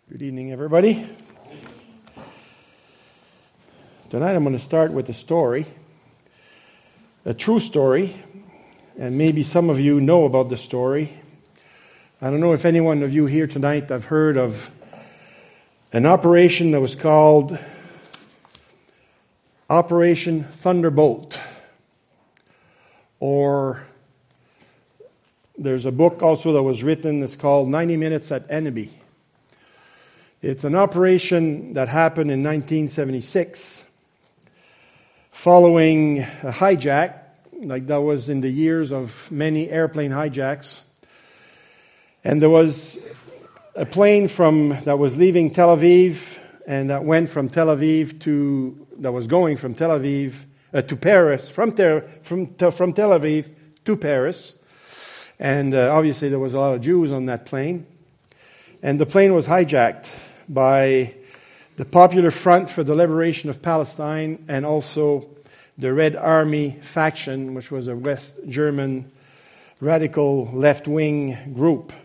Good evening, everybody. Tonight I'm going to start with a story, a true story, and maybe some of you know about the story. I don't know if any one of you here tonight have heard of an operation that was called Operation Thunderbolt, or there's a book also that was written that's called 90 Minutes at Enemy. It's an operation that happened in 1976 following a hijack, like that was in the years of many airplane hijacks. And there was a plane that was leaving Tel Aviv and that went from Tel Aviv that was going from Tel Aviv to Paris, from Tel Aviv to Paris. And obviously there was a lot of Jews on that plane. And the plane was hijacked by the Popular Front for the Liberation of Palestine and also the Red Army faction, which was a West German radical left-wing group.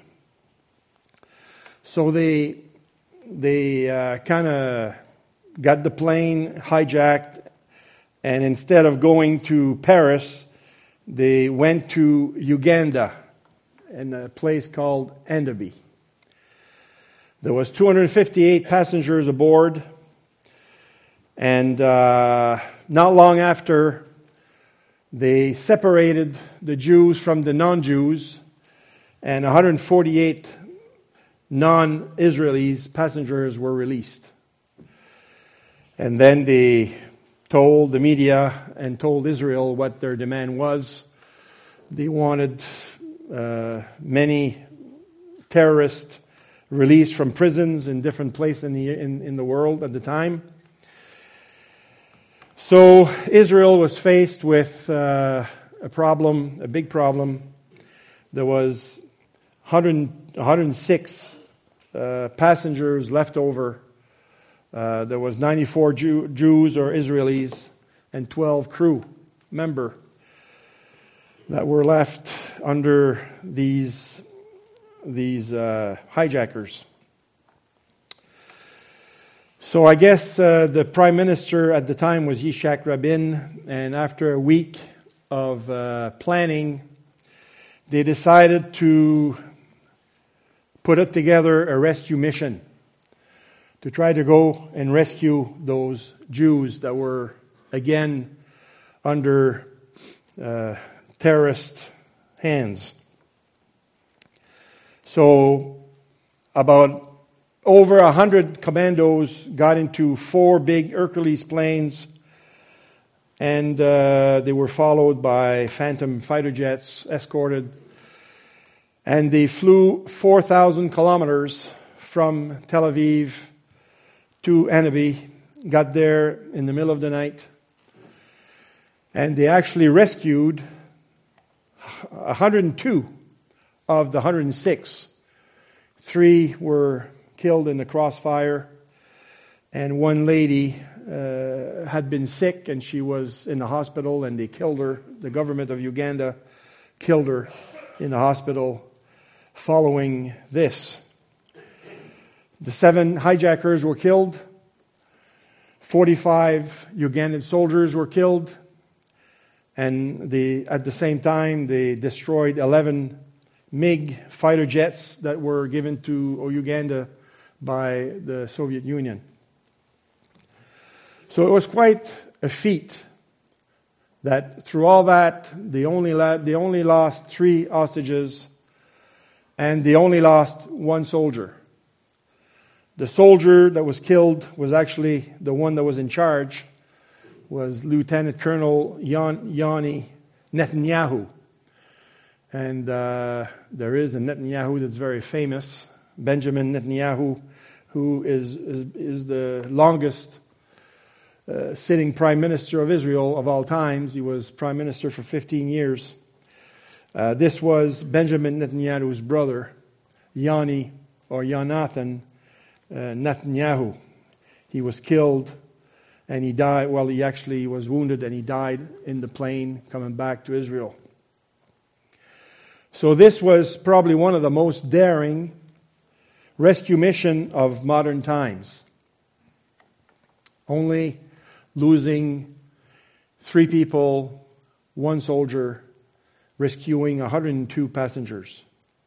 So they kind of got the plane hijacked, and instead of going to Paris, they went to Uganda in a place called Entebbe. There was 258 passengers aboard, and not long after, they separated the Jews from the non-Jews, and 148 non-Israelis passengers were released. And then they told the media and told Israel what their demand was. They wanted many terrorists released from prisons in different places in the world at the time. So Israel was faced with a big problem. There was 106 passengers left over. There was 94 Jews or Israelis and 12 crew members that were left under these hijackers. So I guess the prime minister at the time was Yitzhak Rabin, and after a week of planning, they decided to put together a rescue mission to try to go and rescue those Jews that were again under terrorist hands. So about over 100 commandos got into 4 big Hercules planes, and they were followed by Phantom fighter jets, escorted, and they flew 4,000 kilometers from Tel Aviv to Entebbe, got there in the middle of the night, and they actually rescued 102 of the 106. 3 were killed in the crossfire, and one lady had been sick and she was in the hospital, and they killed her. The government of Uganda killed her in the hospital following this. The 7 hijackers were killed. 45 Ugandan soldiers were killed, and at the same time they destroyed 11 MiG fighter jets that were given to Uganda by the Soviet Union. So it was quite a feat that through all that, they only lost 3 hostages, and they only lost 1 soldier. The soldier that was killed was actually the one that was in charge, was Lieutenant Colonel Yoni Netanyahu. And there is a Netanyahu that's very famous, Benjamin Netanyahu, who is the longest sitting prime minister of Israel of all times. He was prime minister for 15 years. This was Benjamin Netanyahu's brother, Yoni or Yonathan Netanyahu. He was killed and he died. Well, he actually was wounded and he died in the plane coming back to Israel. So this was probably one of the most daring rescue mission of modern times. Only losing 3 people, 1 soldier, rescuing 102 passengers.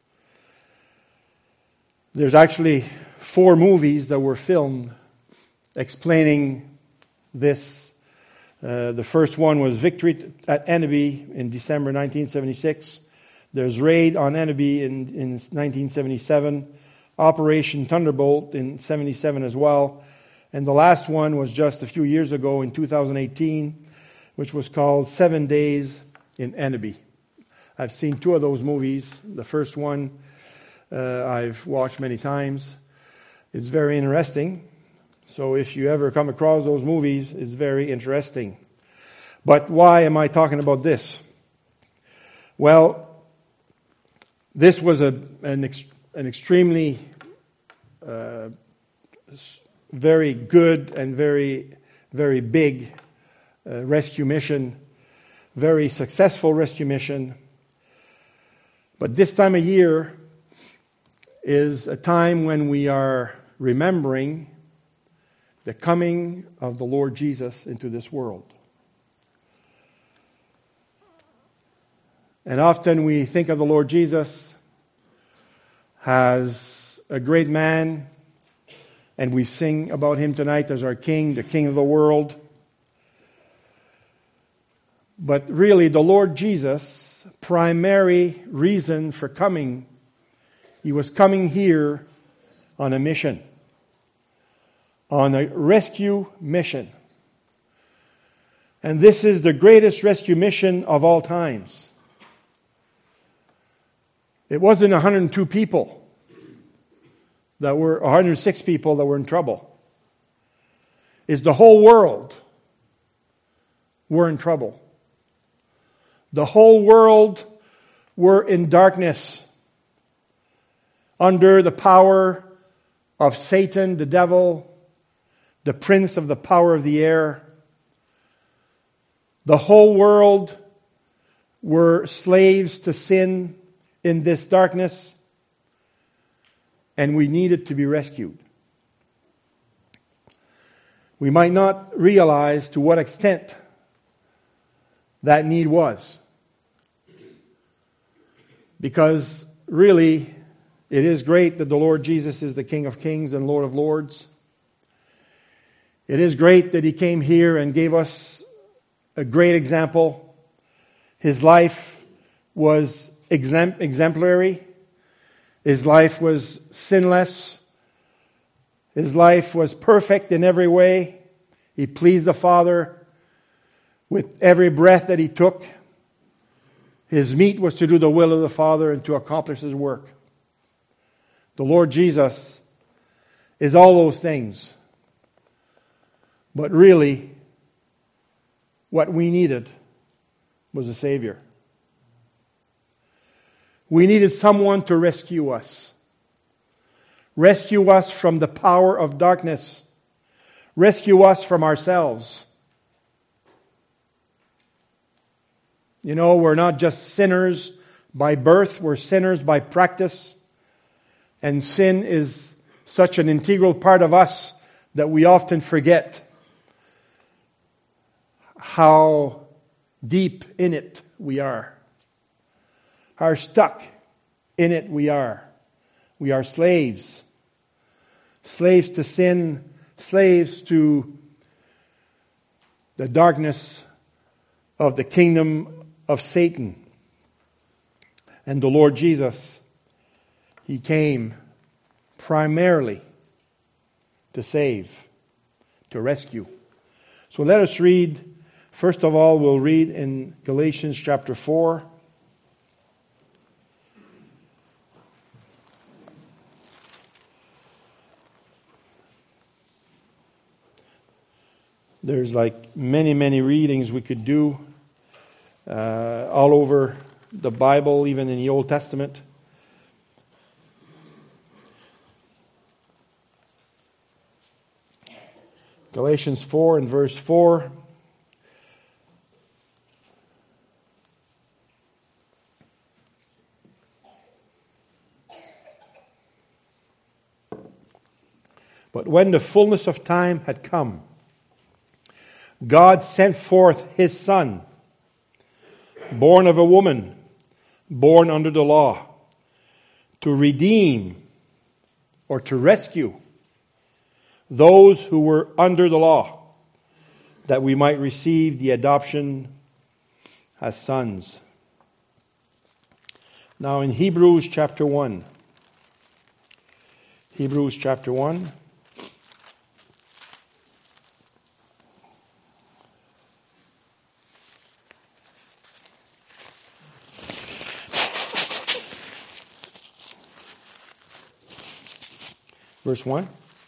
There's actually 4 movies that were filmed explaining this. The first one was Victory at Enneby in December 1976. There's Raid on Enneby in 1977. Operation Thunderbolt in 1977 as well. And the last one was just a few years ago in 2018, which was called 7 Days in Enneby. I've seen 2 of those movies. The first one I've watched many times. It's very interesting. So if you ever come across those movies, it's very interesting. But why am I talking about this? Well, this was an extremely very good and very, very big rescue mission, very successful rescue mission. But this time of year is a time when we are remembering the coming of the Lord Jesus into this world. And often we think of the Lord Jesus as a great man, and we sing about him tonight as our King, the King of the world. But really, the Lord Jesus' primary reason for coming, he was coming here on a mission, on a rescue mission. And this is the greatest rescue mission of all times. It wasn't 102 people that were, 106 people that were in trouble. It's the whole world were in trouble. The whole world were in darkness, under the power of Satan, the devil, the prince of the power of the air. The whole world were slaves to sin in this darkness, and we needed to be rescued. We might not realize to what extent that need was, because really it is great that the Lord Jesus is the King of Kings and Lord of Lords. It is great that He came here and gave us a great example. His life was exemplary. His life was sinless. His life was perfect in every way. He pleased the Father with every breath that He took. His meat was to do the will of the Father and to accomplish His work. The Lord Jesus is all those things. But really, what we needed was a Savior. We needed someone to rescue us. Rescue us from the power of darkness. Rescue us from ourselves. You know, we're not just sinners by birth, we're sinners by practice. And sin is such an integral part of us that we often forget how deep in it we are. How stuck in it we are. We are slaves. Slaves to sin, slaves to the darkness of the kingdom of Satan. And the Lord Jesus, He came primarily to save, to rescue. So let us read. First of all, we'll read in Galatians chapter 4. There's like many readings we could do all over the Bible, even in the Old Testament. Galatians 4 and verse 4. But when the fullness of time had come, God sent forth His Son, born of a woman, born under the law, to redeem or to rescue those who were under the law, that we might receive the adoption as sons. Now in Hebrews chapter 1. Hebrews chapter 1. Verse 1.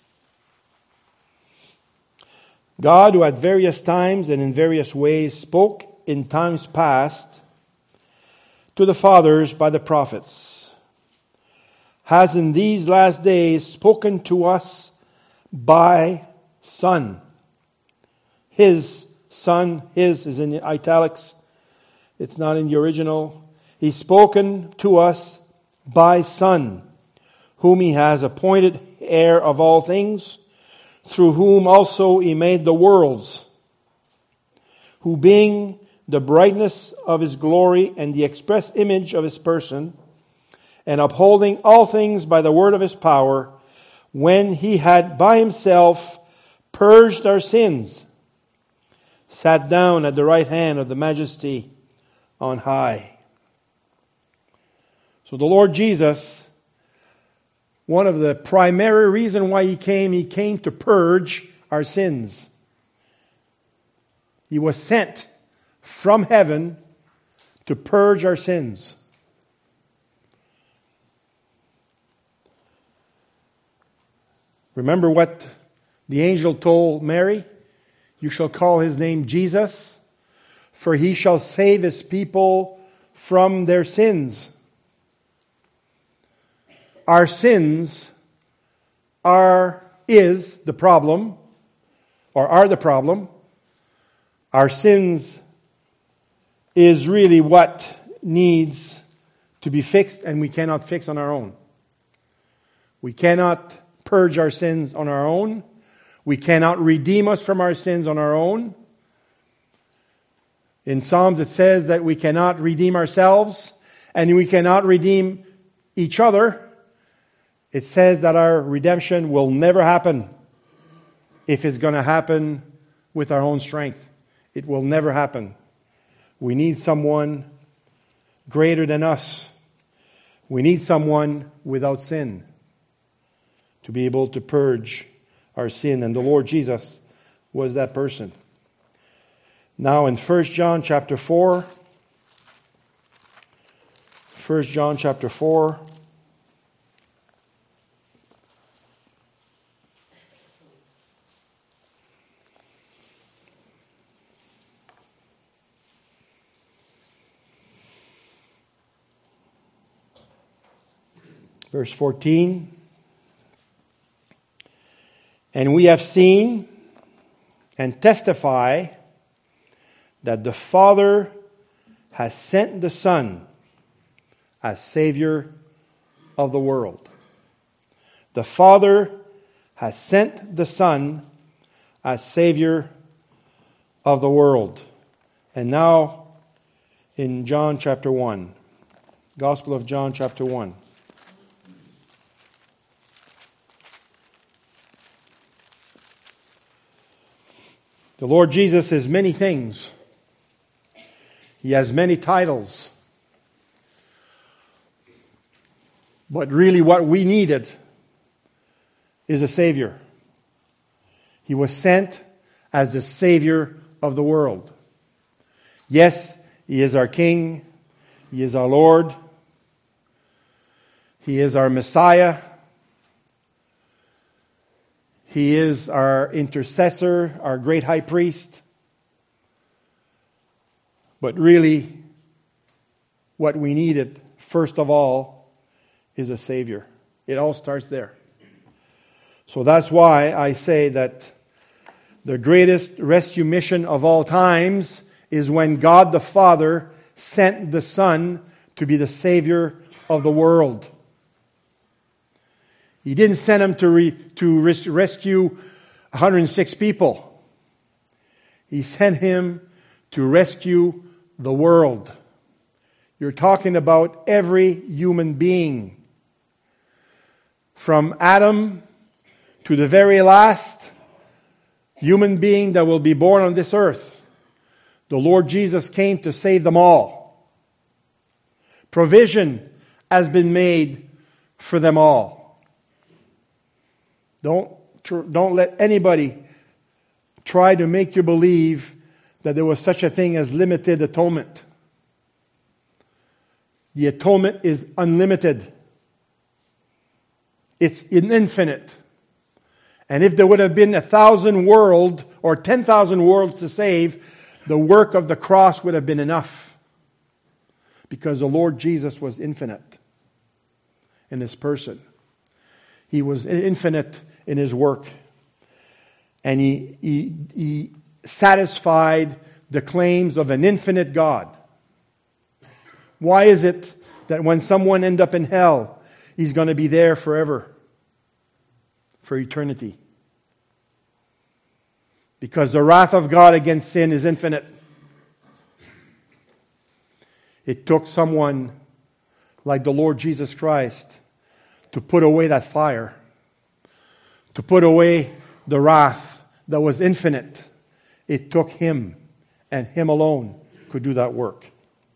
God, who at various times and in various ways spoke in times past to the fathers by the prophets, has in these last days spoken to us by Son. His Son, His is in the italics. It's not in the original. He's spoken to us by Son, whom He has appointed heir of all things, through whom also He made the worlds, who being the brightness of His glory and the express image of His person, and upholding all things by the word of His power, when He had by Himself purged our sins, sat down at the right hand of the Majesty on high. So the Lord Jesus, one of the primary reasons why He came to purge our sins. He was sent from heaven to purge our sins. Remember what the angel told Mary? You shall call His name Jesus, for He shall save His people from their sins. Our sins is the problem, or are the problem. Our sins is really what needs to be fixed, and we cannot fix on our own. We cannot purge our sins on our own. We cannot redeem us from our sins on our own. In Psalms it says that we cannot redeem ourselves, and we cannot redeem each other. It says that our redemption will never happen if it's going to happen with our own strength. It will never happen. We need someone greater than us. We need someone without sin to be able to purge our sin. And the Lord Jesus was that person. Now in 1 John chapter 4. 1 John chapter 4. Verse 14, and we have seen and testify that the Father has sent the Son as Savior of the world. The Father has sent the Son as Savior of the world. And now in John chapter 1, Gospel of John chapter 1. The Lord Jesus is many things. He has many titles. But really what we needed is a Savior. He was sent as the Savior of the world. Yes, He is our King. He is our Lord. He is our Messiah. He is our intercessor, our great high priest. But really, what we needed, first of all, is a Savior. It all starts there. So that's why I say that the greatest rescue mission of all times is when God the Father sent the Son to be the Savior of the world. He didn't send him to rescue 106 people. He sent him to rescue the world. You're talking about every human being. From Adam to the very last human being that will be born on this earth. The Lord Jesus came to save them all. Provision has been made for them all. Don't let anybody try to make you believe that there was such a thing as limited atonement. The atonement is unlimited. It's infinite. And if there would have been 1,000 worlds or 10,000 worlds to save, the work of the cross would have been enough. Because the Lord Jesus was infinite in His person. He was infinite in His work. And He satisfied the claims of an infinite God. Why is it that when someone ends up in hell, he's going to be there forever? For eternity. Because the wrath of God against sin is infinite. It took someone like the Lord Jesus Christ to put away that fire. To put away the wrath that was infinite. It took Him, and Him alone could do that work.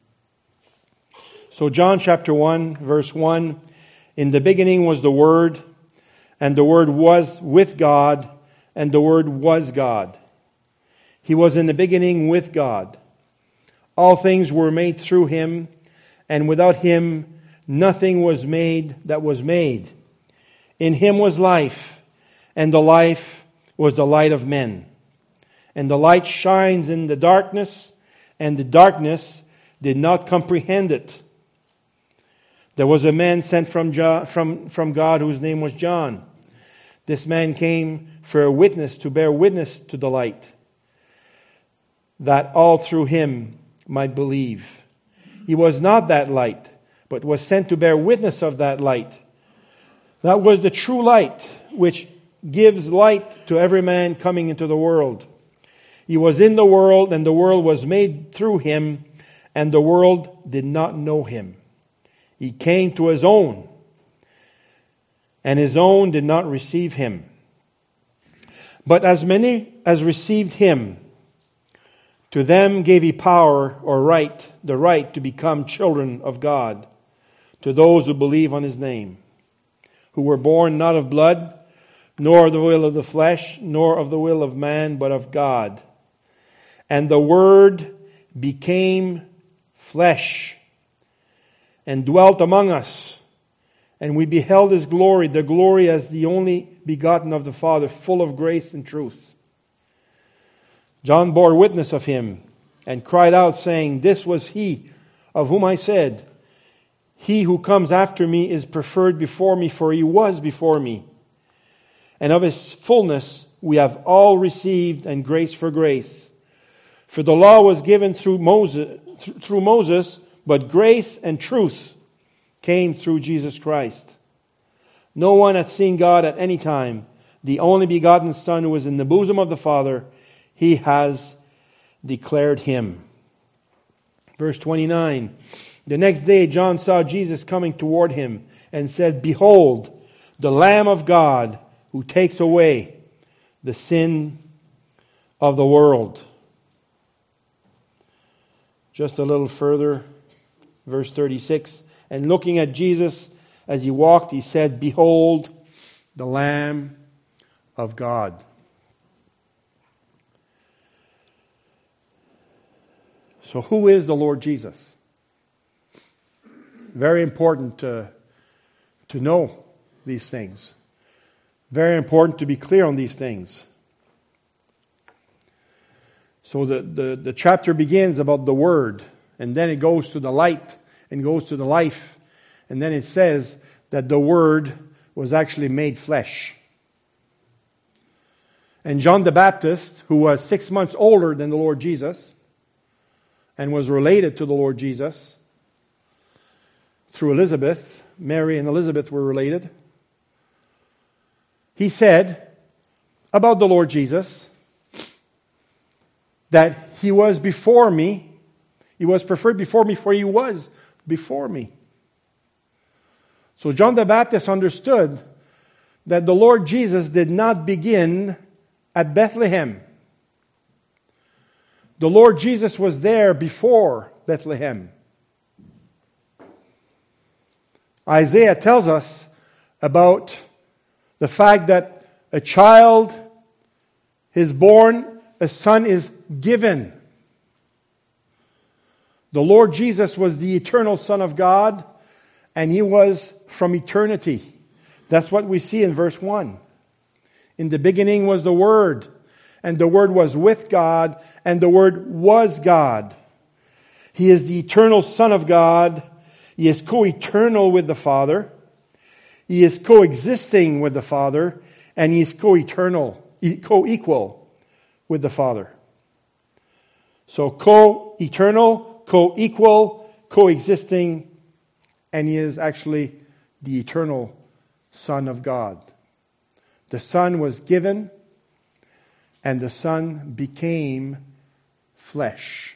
So John chapter 1, verse 1, in the beginning was the Word, and the Word was with God, and the Word was God. He was in the beginning with God. All things were made through Him, and without Him nothing was made that was made. In Him was life, and the life was the light of men. And the light shines in the darkness, and the darkness did not comprehend it. There was a man sent from God whose name was John. This man came for a witness, to bear witness to the light, that all through him might believe. He was not that light, but was sent to bear witness of that light. That was the true light, which gives light to every man coming into the world. He was in the world, and the world was made through him, and the world did not know him. He came to his own, and his own did not receive him. But as many as received him, to them gave he power or right, the right to become children of God, to those who believe on his name, who were born not of blood, nor of the will of the flesh, nor of the will of man, but of God. And the Word became flesh and dwelt among us. And we beheld His glory, the glory as the only begotten of the Father, full of grace and truth. John bore witness of Him and cried out, saying, This was He of whom I said, He who comes after me is preferred before me, for He was before me. And of His fullness we have all received, and grace for grace. For the law was given through Moses, but grace and truth came through Jesus Christ. No one had seen God at any time. The only begotten Son who was in the bosom of the Father, He has declared Him. Verse 29. The next day John saw Jesus coming toward him and said, Behold, the Lamb of God who takes away the sin of the world. Just a little further, verse 36. And looking at Jesus as He walked, He said, Behold, the Lamb of God. So who is the Lord Jesus? Very important to know these things. Very important to be clear on these things. So the chapter begins about the Word, and then it goes to the light, and goes to the life, and then it says that the Word was actually made flesh. And John the Baptist, who was 6 months older than the Lord Jesus, and was related to the Lord Jesus through Elizabeth, Mary and Elizabeth were related. he said about the Lord Jesus that he was before me. He was preferred before me, for he was before me. So John the Baptist understood that the Lord Jesus did not begin at Bethlehem. The Lord Jesus was there before Bethlehem. Isaiah tells us about the fact that a child is born, a son is given. The Lord Jesus was the eternal Son of God, and He was from eternity. That's what we see in verse 1. In the beginning was the Word, and the Word was with God, and the Word was God. He is the eternal Son of God. He is co-eternal with the Father. He is coexisting with the Father, and He is co-eternal, co-equal with the Father. So co-eternal, co-equal, coexisting, and He is actually the eternal Son of God. The Son was given, and the Son became flesh.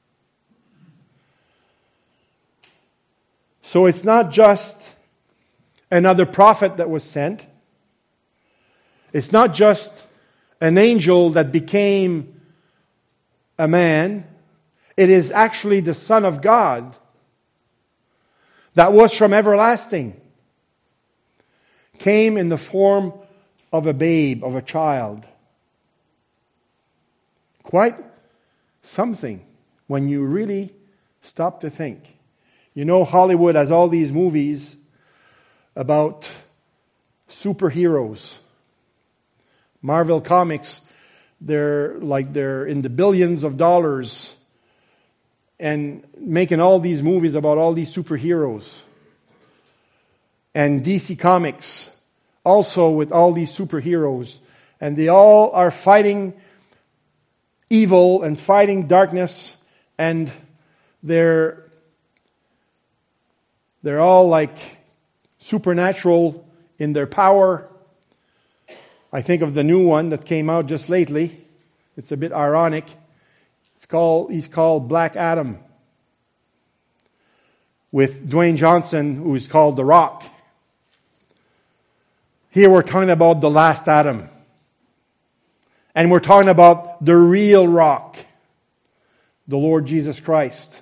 So it's not just another prophet that was sent. It's not just an angel that became a man. It is actually the Son of God that was from everlasting, came in the form of a babe, of a child. Quite something when you really stop to think. You know, Hollywood has all these movies about superheroes. Marvel Comics, they're in the billions of dollars and making all these movies about all these superheroes. And DC Comics also with all these superheroes. And they all are fighting evil and fighting darkness, and they're all like supernatural in their power. I think of the new one that came out just lately. It's a bit ironic. He's called Black Adam, with Dwayne Johnson, who is called The Rock. Here we're talking about the last Adam. And we're talking about the real rock, the Lord Jesus Christ.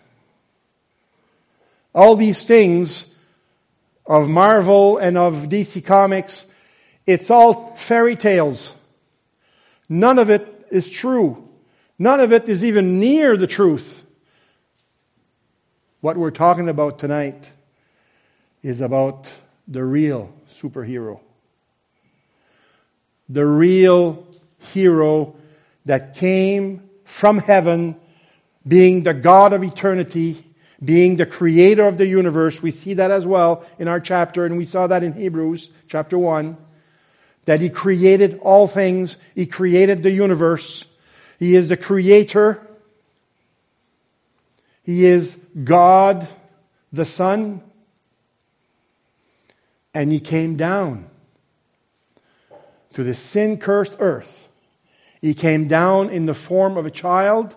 All these things of Marvel and of DC Comics, it's all fairy tales. None of it is true. None of it is even near the truth. What we're talking about tonight is about the real superhero. The real hero that came from heaven, being the God of eternity, being the creator of the universe. We see that as well in our chapter, and we saw that in Hebrews chapter 1, that He created all things. He created the universe. He is the creator. He is God, the Son. And He came down to the sin-cursed earth. He came down in the form of a child.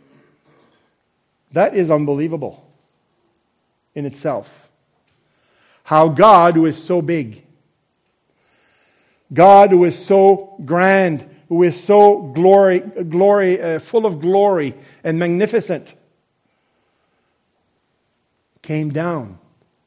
That is unbelievable in itself. How God, who is so big, God who is so grand, who is so full of glory and magnificent, came down.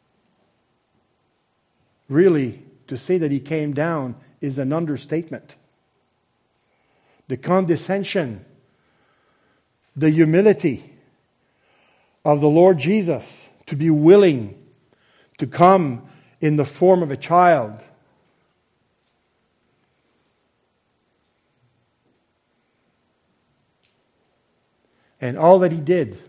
Really, to say that He came down is an understatement. The condescension, the humility of the Lord Jesus to be willing to come in the form of a child. And all that He did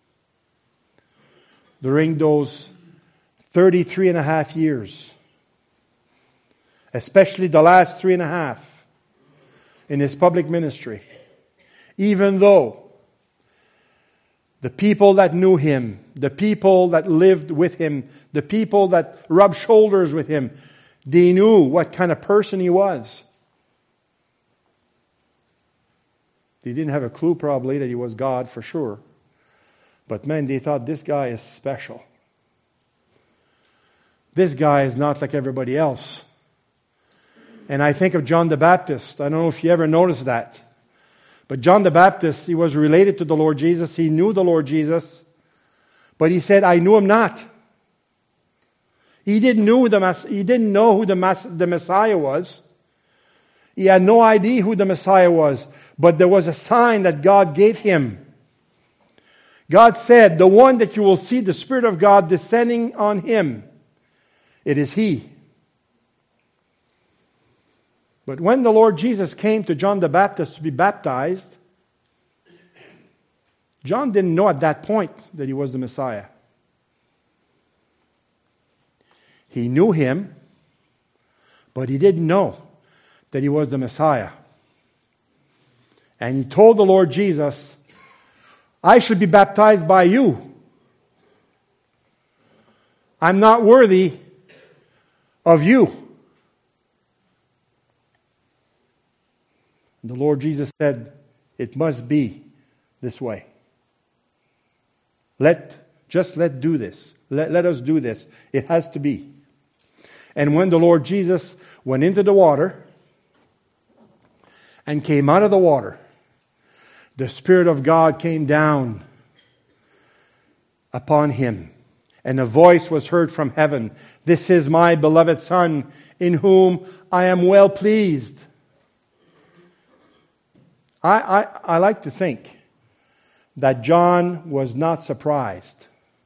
during those 33 and a half years, especially the last 3.5 in His public ministry, even though the people that knew Him, the people that lived with Him, the people that rubbed shoulders with Him, They knew what kind of person he was. They didn't have a clue probably that he was God for sure. But man, they thought this guy is special. This guy is not like everybody else. And I think of John the Baptist. I don't know if you ever noticed that. But John the Baptist, he was related to the Lord Jesus. He knew the Lord Jesus. But he said, I knew him not. He didn't know who the Messiah was. He had no idea who the Messiah was. But there was a sign that God gave him. God said, the one that you will see the Spirit of God descending on him, it is he. But when the Lord Jesus came to John the Baptist to be baptized, John didn't know at that point that he was the Messiah. He knew him, but he didn't know that he was the Messiah. And he told the Lord Jesus, I should be baptized by you. I'm not worthy of you. The Lord Jesus said, it must be this way. Let do this. Let us do this. It has to be. And when the Lord Jesus went into the water and came out of the water, the Spirit of God came down upon him. And a voice was heard from heaven. This is my beloved Son, in whom I am well pleased. I like to think that John was not surprised.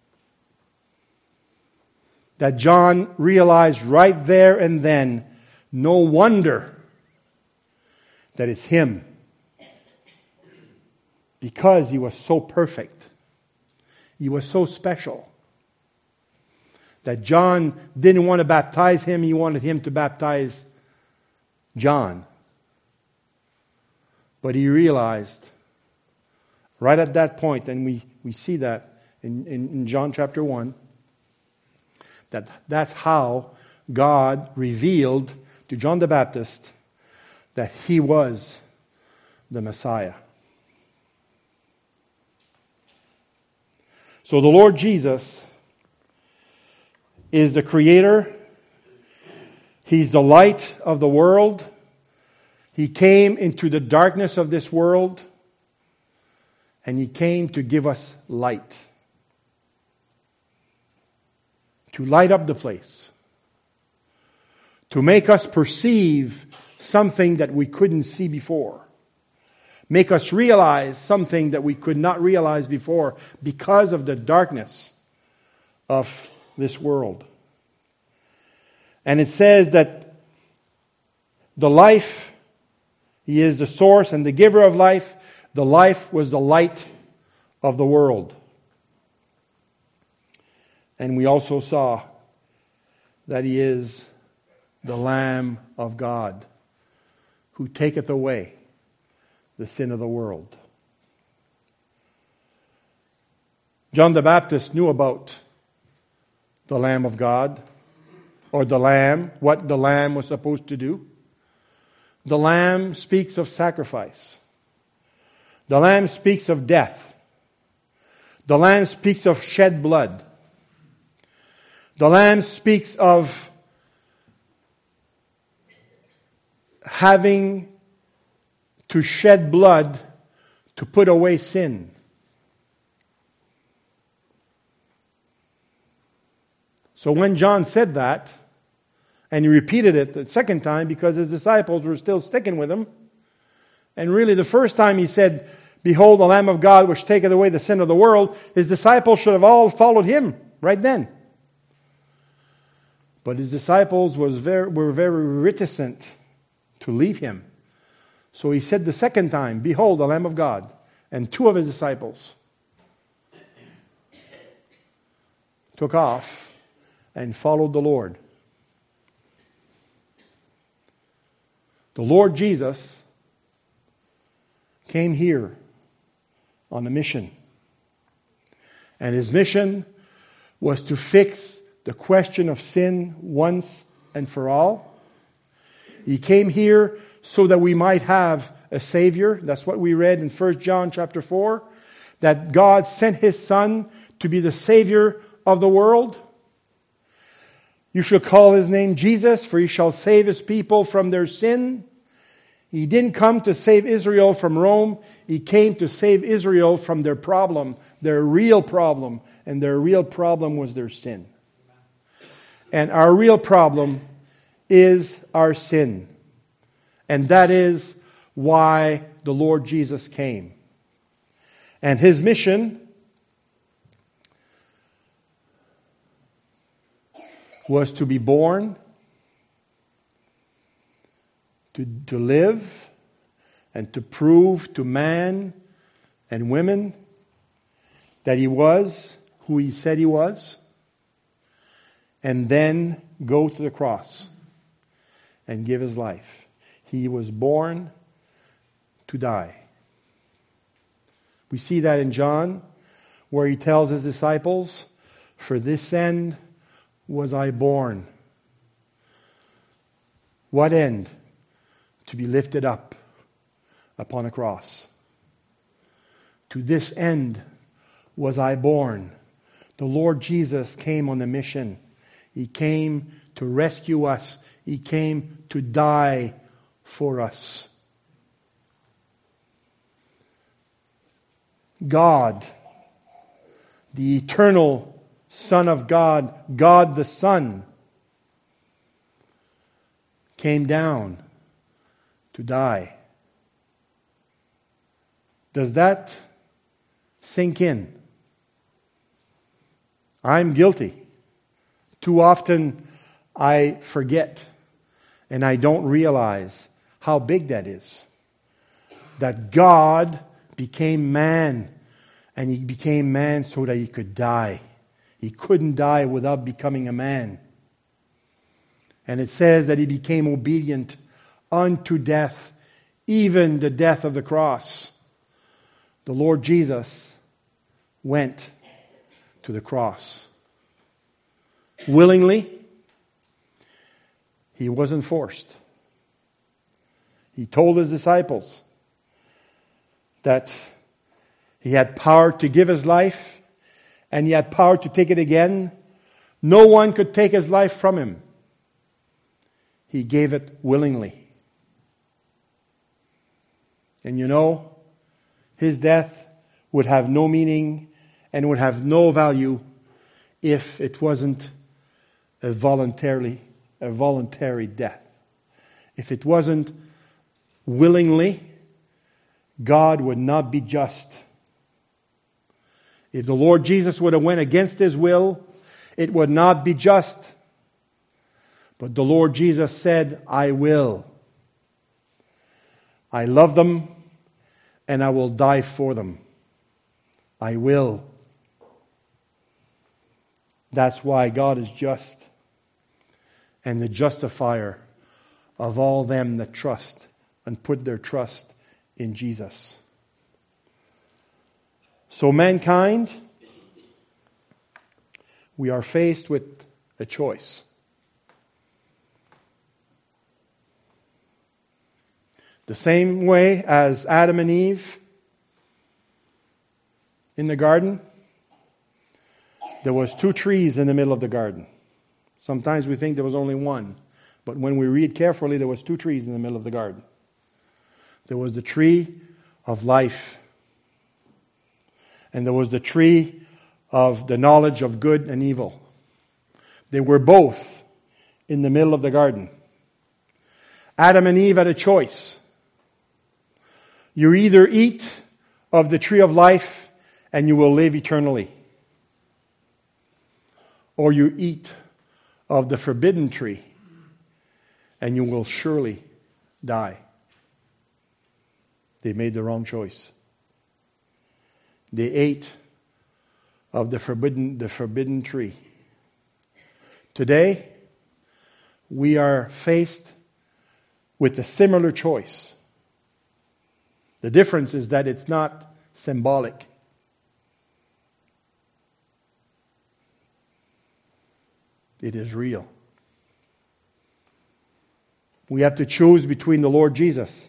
That John realized right there and then, no wonder that it's him. Because he was so perfect. He was so special. That John didn't want to baptize him, he wanted him to baptize John. But he realized, right at that point, and we see that in John chapter 1, that's how God revealed to John the Baptist that he was the Messiah. So the Lord Jesus is the Creator. He's the light of the world. He came into the darkness of this world, and He came to give us light. To light up the place. To make us perceive something that we couldn't see before. Make us realize something that we could not realize before because of the darkness of this world. And it says that the life, He is the source and the giver of life. The life was the light of the world. And we also saw that He is the Lamb of God who taketh away the sin of the world. John the Baptist knew about the Lamb of God, or the Lamb, what the Lamb was supposed to do. The Lamb speaks of sacrifice. The Lamb speaks of death. The Lamb speaks of shed blood. The Lamb speaks of having to shed blood to put away sin. So when John said that, and he repeated it the second time because his disciples were still sticking with him, and really the first time he said, "Behold the Lamb of God which taketh away the sin of the world," his disciples should have all followed him right then. But his disciples were very reticent to leave him. So he said the second time, "Behold the Lamb of God." And two of his disciples took off and followed the Lord. The Lord Jesus came here on a mission. And His mission was to fix the question of sin once and for all. He came here so that we might have a Savior. That's what we read in 1 John chapter 4. That God sent His Son to be the Savior of the world. You shall call His name Jesus, for He shall save His people from their sin. He didn't come to save Israel from Rome. He came to save Israel from their problem, their real problem. And their real problem was their sin. And our real problem is our sin. And that is why the Lord Jesus came. And His mission was to be born, to live, and to prove to man and women that He was who He said He was, and then go to the cross and give His life. He was born to die. We see that in John, where He tells His disciples, "For this end was I born." What end? To be lifted up upon a cross. To this end was I born. The Lord Jesus came on a mission. He came to rescue us. He came to die for us. God, the eternal Son of God, God the Son, came down to die. Does that sink in? I'm guilty. Too often I forget and I don't realize how big that is. That God became man, and He became man so that He could die. He couldn't die without becoming a man. And it says that He became obedient unto death, even the death of the cross. The Lord Jesus went to the cross willingly. He wasn't forced. He told His disciples that He had power to give His life, and He had power to take it again. No one could take His life from Him. He gave it willingly. And you know, His death would have no meaning and would have no value if it wasn't a voluntary death. If it wasn't willingly, God would not be just. If the Lord Jesus would have went against His will, it would not be just. But the Lord Jesus said, "I will. I love them, and I will die for them. I will." That's why God is just, and the justifier of all them that trust and put their trust in Jesus. So mankind, we are faced with a choice. The same way as Adam and Eve in the garden, there was 2 trees in the middle of the garden. Sometimes we think there was only one, but when we read carefully, there was 2 trees in the middle of the garden. There was the tree of life, and there was the tree of the knowledge of good and evil. They were both in the middle of the garden. Adam and Eve had a choice. You either eat of the tree of life and you will live eternally, or you eat of the forbidden tree and you will surely die. They made the wrong choice. They ate of the forbidden tree. Today, we are faced with a similar choice. The difference is that it's not symbolic. It is real. We have to choose between the Lord Jesus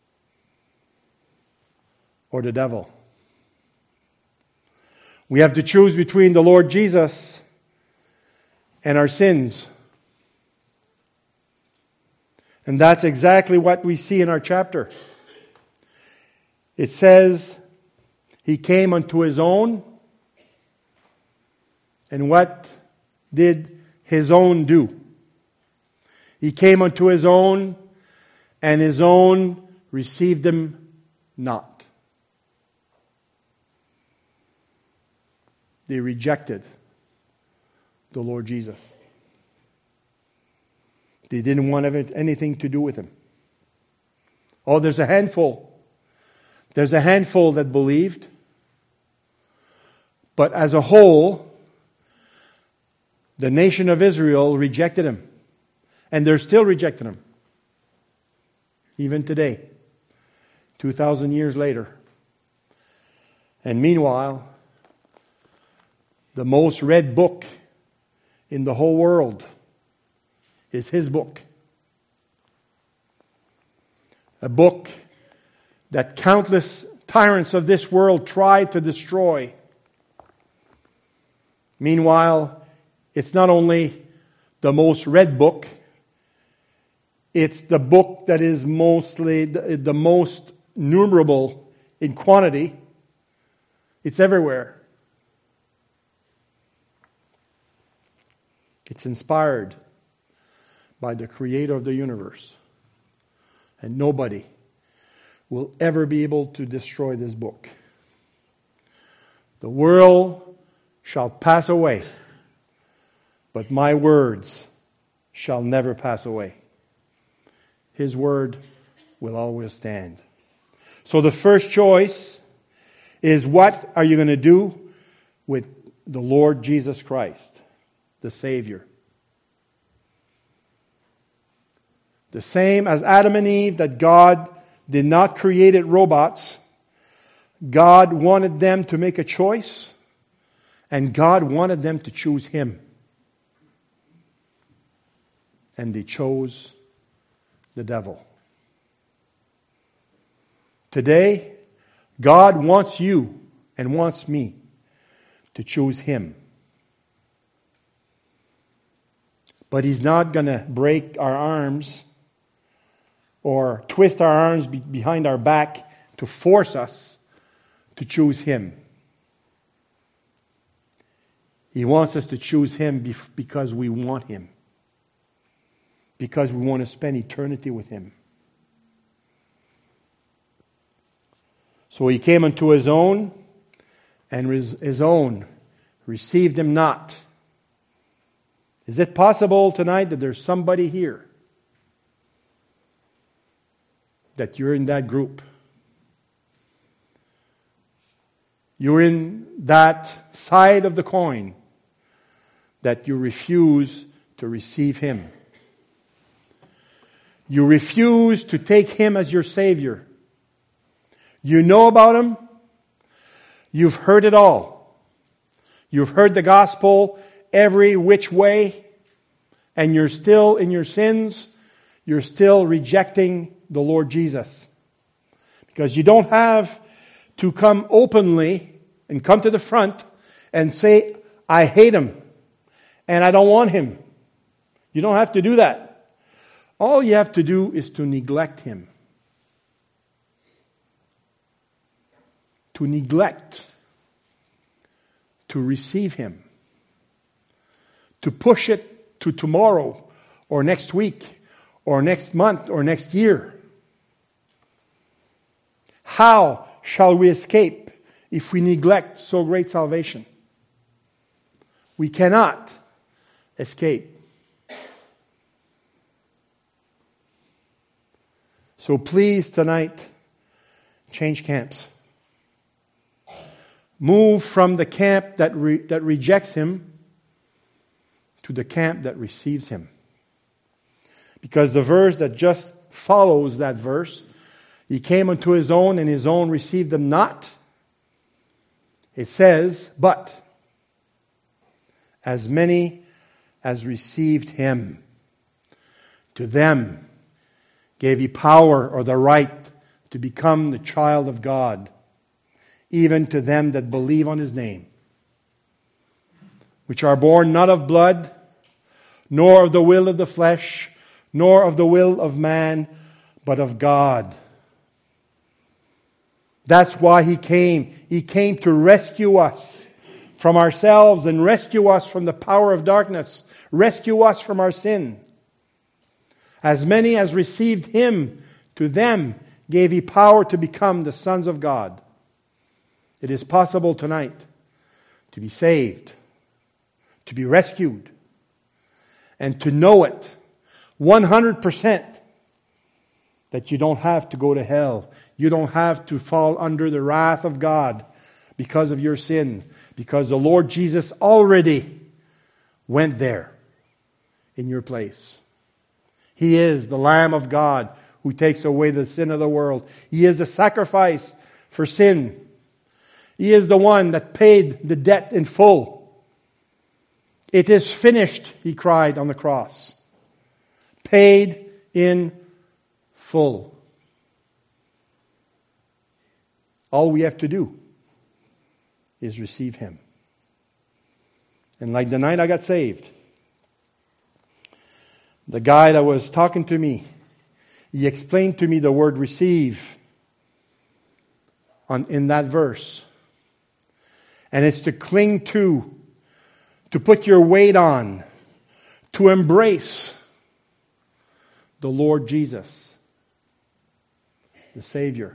or the devil. We have to choose between the Lord Jesus and our sins. And that's exactly what we see in our chapter. It says, He came unto His own, and what did His own do? He came unto His own, and His own received Him not. They rejected the Lord Jesus. They didn't want anything to do with Him. Oh, there's a handful. There's a handful that believed. But as a whole, the nation of Israel rejected Him. And they're still rejecting Him. Even today. 2,000 years later. And meanwhile, the most read book in the whole world is His book. A book that countless tyrants of this world tried to destroy. Meanwhile, it's not only the most read book, it's the book that is mostly the most numerable in quantity. It's everywhere. It's inspired by the Creator of the universe. And nobody will ever be able to destroy this book. The world shall pass away, but my words shall never pass away. His word will always stand. So the first choice is, what are you going to do with the Lord Jesus Christ, the Savior? The same as Adam and Eve, that God did not create robots. God wanted them to make a choice, and God wanted them to choose Him. And they chose the devil. Today, God wants you and wants me to choose Him. But He's not going to break our arms or twist our arms behind our back to force us to choose Him. He wants us to choose Him because we want Him. Because we want to spend eternity with Him. So He came unto His own, and His own received Him not. Is it possible tonight that there's somebody here that you're in that group? You're in that side of the coin that you refuse to receive Him. You refuse to take Him as your Savior. You know about Him. You've heard it all. You've heard the gospel every which way, and you're still in your sins. You're still rejecting the Lord Jesus. Because you don't have to come openly and come to the front and say, I hate Him and I don't want Him. You don't have to do that. All you have to do is to neglect Him. To neglect. To receive Him. To push it to tomorrow or next week or next month or next year. How shall we escape if we neglect so great salvation? We cannot escape. So please tonight, change camps. Move from the camp that rejects Him to the camp that receives Him. Because the verse that just follows that verse, He came unto His own, and His own received Him not. It says, but as many as received Him, to them gave you power or the right to become the child of God, even to them that believe on His name, which are born not of blood, nor of the will of the flesh, nor of the will of man, but of God. That's why He came. He came to rescue us from ourselves and rescue us from the power of darkness, rescue us from our sin. As many as received Him, to them gave He power to become the sons of God. It is possible tonight to be saved, to be rescued, and to know it 100% that you don't have to go to hell. You don't have to fall under the wrath of God because of your sin, because the Lord Jesus already went there in your place. He is the Lamb of God who takes away the sin of the world. He is the sacrifice for sin. He is the one that paid the debt in full. It is finished, He cried on the cross. Paid in full. All we have to do is receive Him. And like the night I got saved, the guy that was talking to me, he explained to me the word receive in that verse. And it's to cling to put your weight on, to embrace the Lord Jesus, the Savior.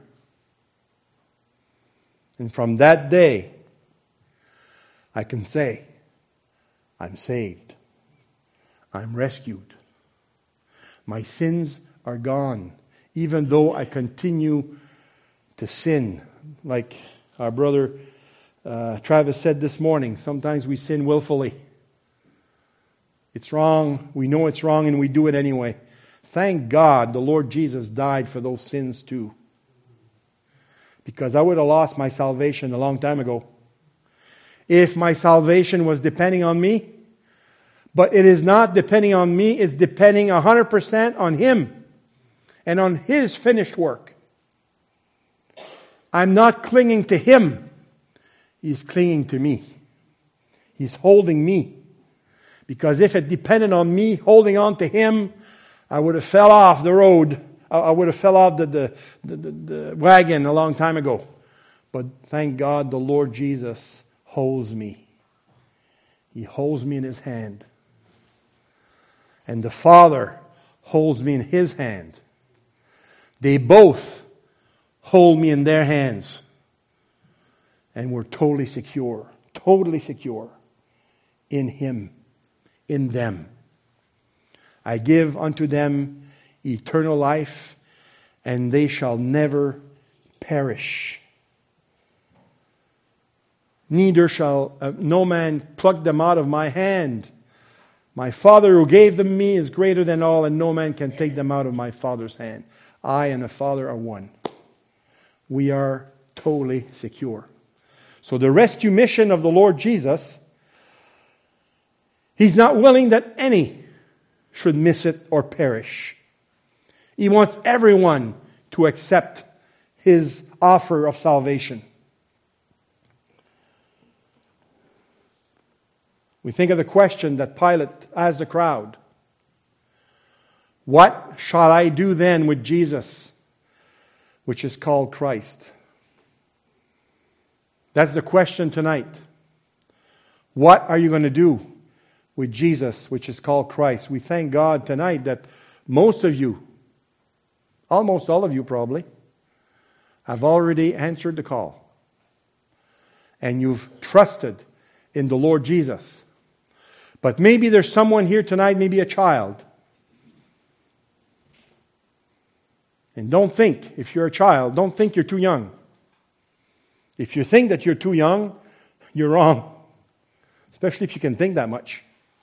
And from that day, I can say, I'm saved. I'm rescued. My sins are gone, even though I continue to sin. Like our brother Travis said this morning, sometimes we sin willfully. It's wrong, we know it's wrong, and we do it anyway. Thank God the Lord Jesus died for those sins too. Because I would have lost my salvation a long time ago. If my salvation was depending on me, but it is not depending on me, it's depending 100% on Him and on His finished work. I'm not clinging to Him. He's clinging to me. He's holding me. Because if it depended on me holding on to Him, I would have fell off the road. I would have fell off the wagon a long time ago. But thank God the Lord Jesus holds me. He holds me in His hand. And the Father holds me in His hand. They both hold me in their hands. And we're totally secure in Him, in them. I give unto them eternal life, and they shall never perish. Neither shall no man pluck them out of my hand. My Father who gave them me is greater than all, and no man can take them out of my Father's hand. I and the Father are one. We are totally secure. So the rescue mission of the Lord Jesus, He's not willing that any should miss it or perish. He wants everyone to accept His offer of salvation. We think of the question that Pilate asked the crowd. What shall I do then with Jesus, which is called Christ? That's the question tonight. What are you going to do with Jesus, which is called Christ? We thank God tonight that most of you, almost all of you probably, have already answered the call. And you've trusted in the Lord Jesus. But maybe there's someone here tonight, maybe a child. And don't think, if you're a child, don't think you're too young. If you think that you're too young, you're wrong. Especially if you can think that much.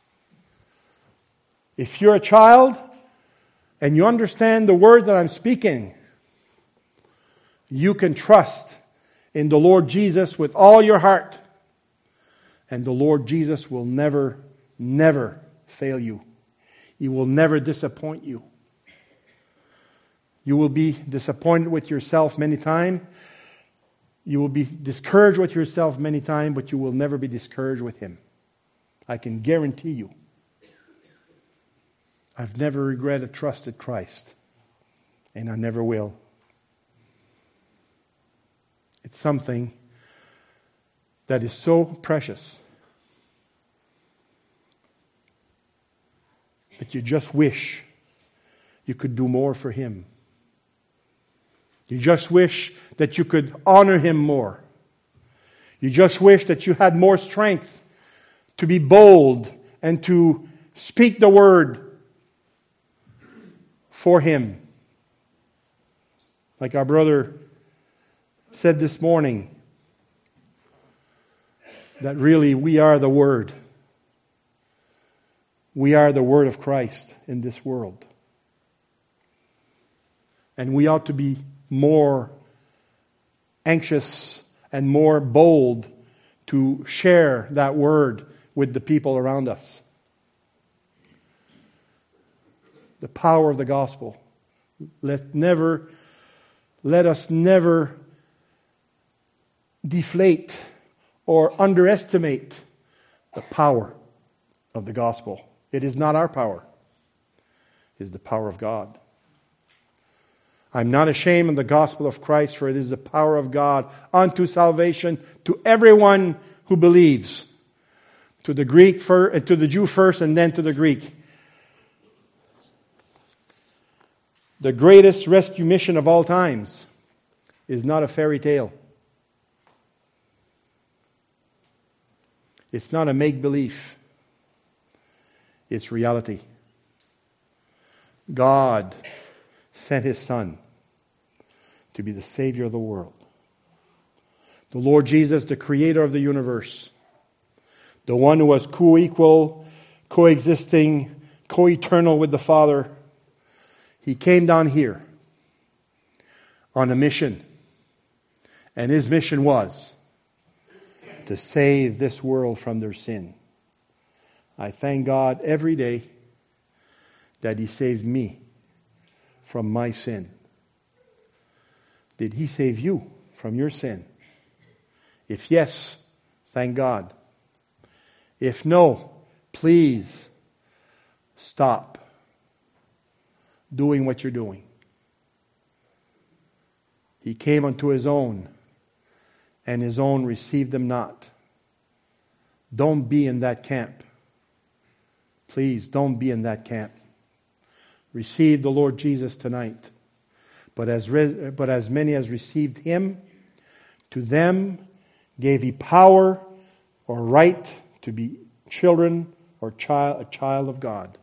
If you're a child and you understand the word that I'm speaking, you can trust in the Lord Jesus with all your heart. And the Lord Jesus will never fail you. He will never disappoint you. You will be disappointed with yourself many times. You will be discouraged with yourself many times, but you will never be discouraged with Him. I can guarantee you. I've never regretted trusted Christ, and I never will. It's something that is so precious that you just wish you could do more for Him. You just wish that you could honor Him more. You just wish that you had more strength to be bold and to speak the word for Him. Like our brother said this morning, that really we are the Word. We are the Word of Christ in this world. And we ought to be more anxious and more bold to share that Word with the people around us. The power of the gospel. Let us never deflate or underestimate the power of the gospel. It is not our power. It is the power of God. I'm not ashamed of the gospel of Christ, for it is the power of God unto salvation to everyone who believes. To the Greek first, to the Jew first, and then to the Greek. The greatest rescue mission of all times is not a fairy tale. It's not a make-believe. It's reality. God sent His Son to be the Savior of the world. The Lord Jesus, the Creator of the universe. The one who was co-equal, coexisting, co-eternal with the Father. He came down here on a mission. And His mission was to save this world from their sin. I thank God every day that He saved me from my sin. Did He save you from your sin? If yes, thank God. If no, please stop doing what you're doing. He came unto His own, and His own received Him not. Don't be in that camp. Please, don't be in that camp. Receive the Lord Jesus tonight. But as many as received Him, to them gave He power or right to be children or a child of God.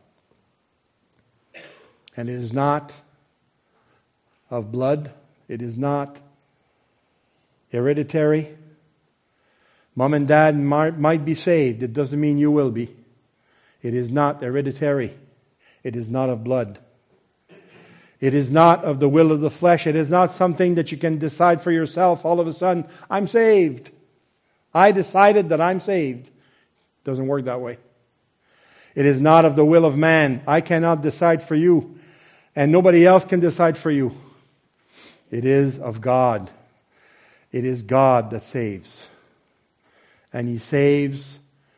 And it is not of blood. It is not hereditary. Mom and dad might be saved. It doesn't mean you will be. It is not hereditary. It is not of blood. It is not of the will of the flesh. It is not something that you can decide for yourself. All of a sudden, I'm saved. I decided that I'm saved. It doesn't work that way. It is not of the will of man. I cannot decide for you, and nobody else can decide for you. It is of God. It is God that saves. And He saves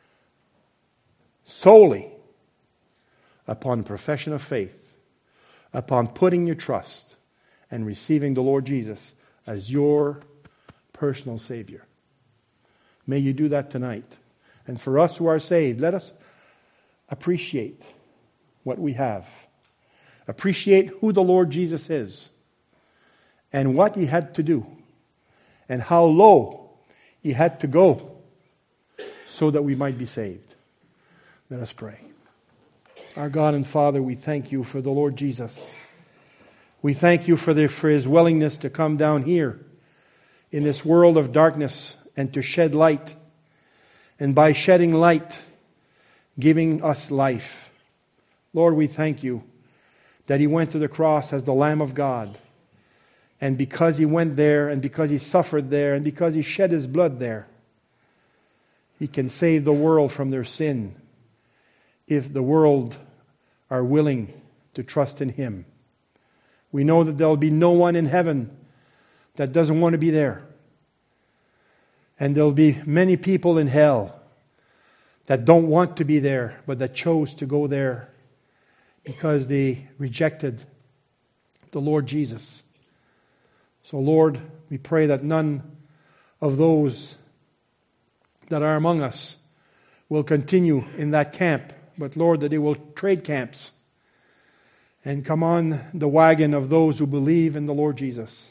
solely upon profession of faith, upon putting your trust and receiving the Lord Jesus as your personal Savior. May you do that tonight. And for us who are saved, let us appreciate what we have. Appreciate who the Lord Jesus is and what He had to do and how low He had to go so that we might be saved. Let us pray. Our God and Father, we thank You for the Lord Jesus. We thank You for His willingness to come down here in this world of darkness and to shed light. And by shedding light, giving us life. Lord, we thank You that He went to the cross as the Lamb of God. And because He went there, and because He suffered there, and because He shed His blood there, He can save the world from their sin if the world are willing to trust in Him. We know that there'll be no one in heaven that doesn't want to be there. And there'll be many people in hell that don't want to be there, but that chose to go there because they rejected the Lord Jesus. So Lord, we pray that none of those that are among us will continue in that camp, but Lord, that they will trade camps and come on the wagon of those who believe in the Lord Jesus.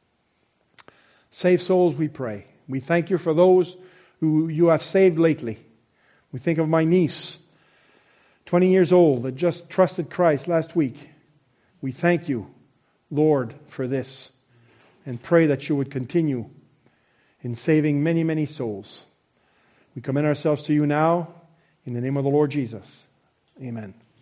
Save souls, we pray. We thank you for those who you have saved lately. We think of my niece, 20 years old, that just trusted Christ last week. We thank you, Lord, for this, and pray that you would continue in saving many, many souls. We commend ourselves to you now, in the name of the Lord Jesus. Amen.